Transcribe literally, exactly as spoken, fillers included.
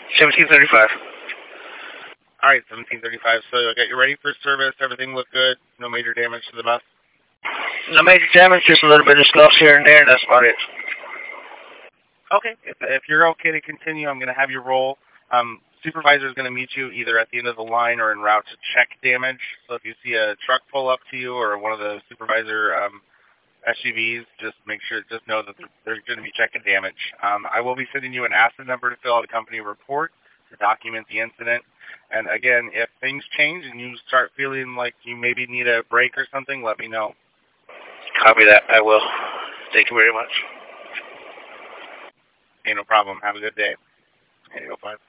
seventeen thirty-five. All right, seventeen thirty-five. So I got you ready for service. Everything looked good. No major damage to the bus. No major damage, just a little bit of scuffs here and there. That's about it. Okay. If, if you're okay to continue, I'm going to have you roll. Um, supervisor is going to meet you either at the end of the line or en route to check damage. So if you see a truck pull up to you or one of the supervisor um, S U Vs, just make sure, just know that they're going to be checking damage. Um, I will be sending you an asset number to fill out a company report to document the incident. And again, if things change and you start feeling like you maybe need a break or something, let me know. Copy that. I will. Thank you very much. Hey, no problem. Have a good day. eight oh five.